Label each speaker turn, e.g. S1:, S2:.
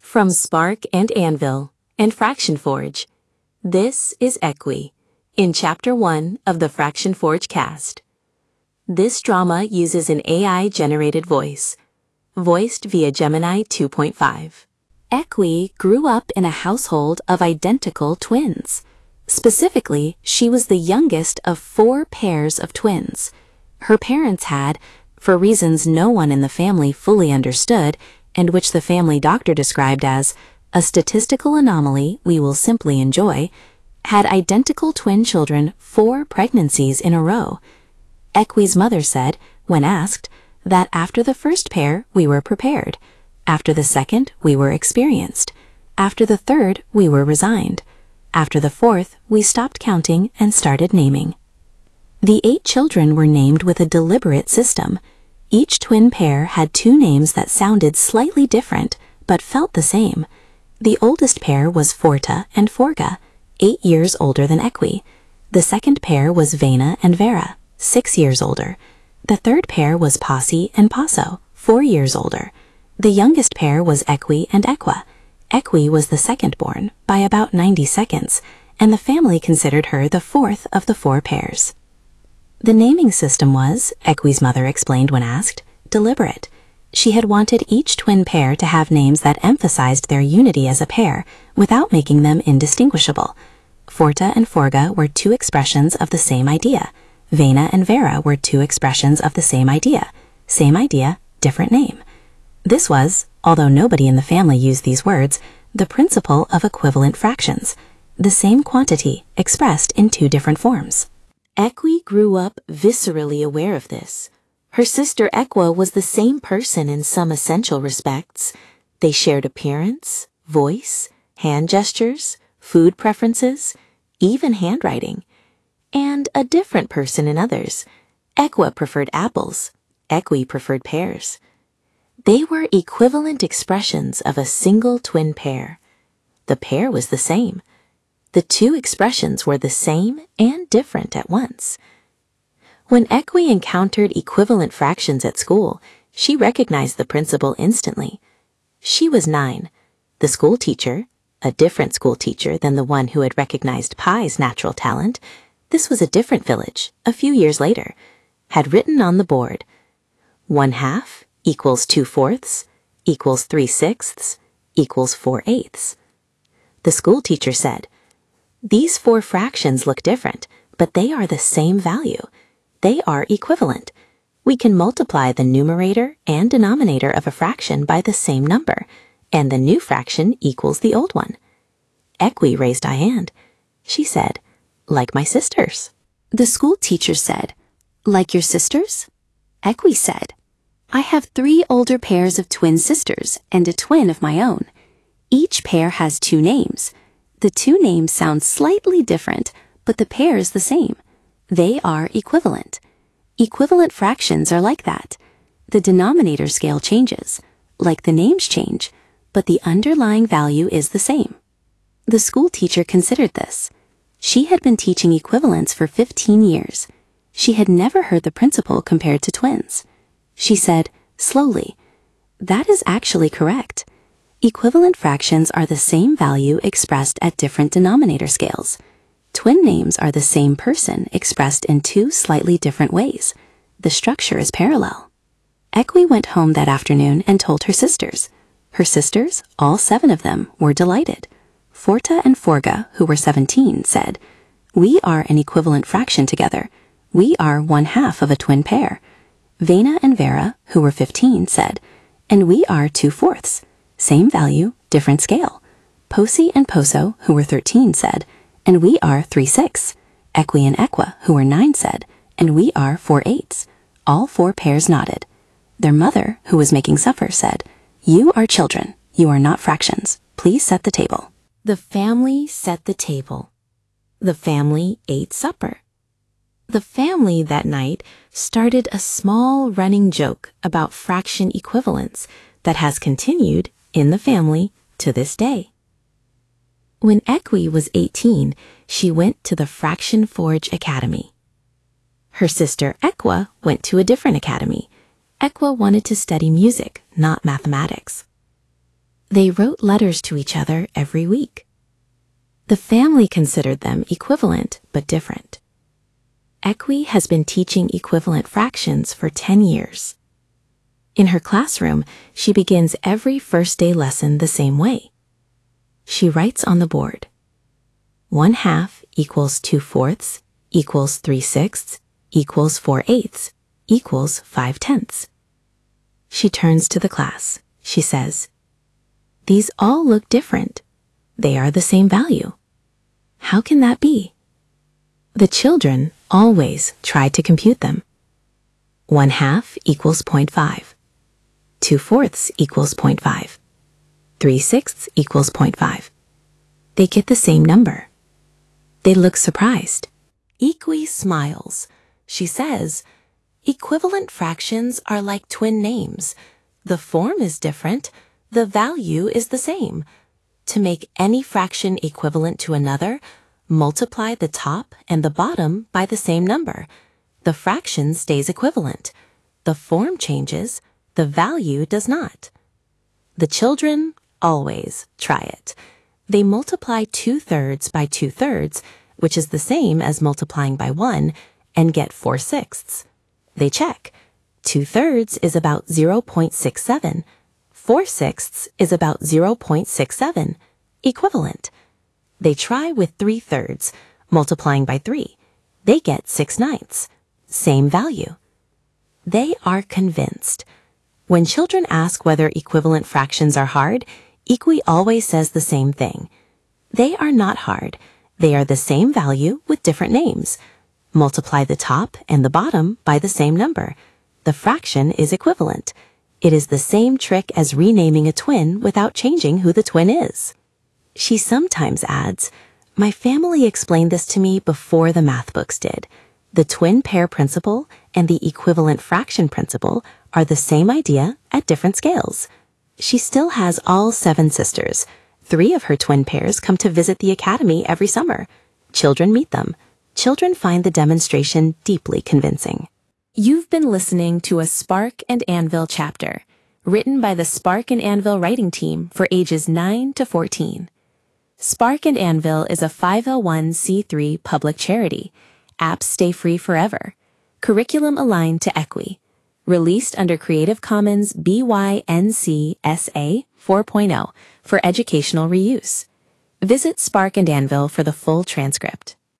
S1: From Spark and Anvil and Fraction Forge, this is Equi, in Chapter 1 of the Fraction Forge cast. This drama uses an AI-generated voice, voiced via Gemini 2.5. Equi grew up in a household of identical twins. Specifically, she was the youngest of 4 pairs of twins. Her parents had, for reasons no one in the family fully understood, and which the family doctor described as a statistical anomaly we will simply enjoy, had identical twin children 4 pregnancies in a row. Equi's mother said, when asked, that after the first pair we were prepared, after the second we were experienced, after the third we were resigned, after the fourth we stopped counting and started naming. The 8 children were named with a deliberate system. Each twin pair had 2 names that sounded slightly different, but felt the same. The oldest pair was Forta and Forga, 8 years older than Equi. The second pair was Vena and Vera, 6 years older. The third pair was Posse and Passo, 4 years older. The youngest pair was Equi and Equa. Equi was the second born, by about 90 seconds, and the family considered her the 4th of the 4 pairs. The naming system was, Equi's mother explained when asked, deliberate. She had wanted each twin pair to have names that emphasized their unity as a pair, without making them indistinguishable. Forta and Forga were 2 expressions of the same idea. Vena and Vera were 2 expressions of the same idea. Same idea, different name. This was, although nobody in the family used these words, the principle of equivalent fractions, the same quantity expressed in 2 different forms. Equi grew up viscerally aware of this. Her sister Equa was the same person in some essential respects. They shared appearance, voice, hand gestures, food preferences, even handwriting. And a different person in others. Equa preferred apples. Equi preferred pears. They were equivalent expressions of a single twin pair. The pair was the same. The 2 expressions were the same and different at once. When Equi encountered equivalent fractions at school, she recognized the principle instantly. She was 9. The school teacher, a different school teacher than the one who had recognized Pi's natural talent, this was a different village, a few years later, had written on the board, 1/2 equals 2/4 equals 3/6 equals 4/8. The school teacher said, "These 4 fractions look different, but they are the same value. They are equivalent. We can multiply the numerator and denominator of a fraction by the same number, and the new fraction equals the old one." Equi raised a hand. She said, "Like my sisters." The school teacher said, "Like your sisters?" Equi said, "I have 3 older pairs of twin sisters and a twin of my own. Each pair has 2 names. The 2 names sound slightly different, but the pair is the same. They are equivalent. Equivalent fractions are like that. The denominator scale changes, like the names change, but the underlying value is the same." The school teacher considered this. She had been teaching equivalence for 15 years. She had never heard the principle compared to twins. She said, slowly, "That is actually correct. Equivalent fractions are the same value expressed at different denominator scales. Twin names are the same person expressed in 2 slightly different ways. The structure is parallel." Equi went home that afternoon and told her sisters. Her sisters, all 7 of them, were delighted. Forta and Forga, who were 17, said, "We are an equivalent fraction together. We are 1/2 of a twin pair." Vena and Vera, who were 15, said, "And we are 2/4. Same value, different scale." Posse and Poso, who were 13, said, "And we are 3/6. Equi and Equa, who were 9, said, "And we are 4/8. All 4 pairs nodded. Their mother, who was making supper, said, "You are children. You are not fractions. Please set the table." The family set the table. The family ate supper. The family that night started a small running joke about fraction equivalence that has continued in the family to this day. When Equi was 18, she went to the Fraction Forge Academy. Her sister Equa went to a different academy. Equa wanted to study music, not mathematics. They wrote letters to each other every week. The family considered them equivalent but different. Ekwe has been teaching equivalent fractions for 10 years. In her classroom, she begins every first day lesson the same way. She writes on the board, 1/2 equals 2/4 equals 3/6 equals 4/8 equals 5/10. She turns to the class. She says, "These all look different. They are the same value. How can that be?" The children always try to compute them. 1/2 equals 0.5. 2/4 equals 0.5. 3/6 equals 0.5. They get the same number. They look surprised. Ekwe smiles. She says, "Equivalent fractions are like twin names. The form is different. The value is the same. To make any fraction equivalent to another, multiply the top and the bottom by the same number. The fraction stays equivalent. The form changes. The value does not." The children always try it. They multiply 2/3 by 2/3, which is the same as multiplying by 1, and get 4/6. They check. 2/3 is about 0.67. 4/6 is about 0.67. Equivalent. They try with 3/3, multiplying by 3. They get 6/9. Same value. They are convinced. When children ask whether equivalent fractions are hard, Ekwe always says the same thing. They are not hard. They are the same value with different names. Multiply the top and the bottom by the same number. The fraction is equivalent. It is the same trick as renaming a twin without changing who the twin is. She sometimes adds, "My family explained this to me before the math books did. The twin pair principle and the equivalent fraction principle are the same idea at different scales." She still has all 7 sisters. 3 of her twin pairs come to visit the academy every summer. Children meet them. Children find the demonstration deeply convincing. You've been listening to a Spark and Anvil chapter, written by the Spark and Anvil writing team for ages 9 to 14. Spark and Anvil is a 501c3 public charity. Apps stay free forever. Curriculum aligned to Ekwe. Released under Creative Commons BY-NC SA 4.0 for educational reuse. Visit Spark and Anvil for the full transcript.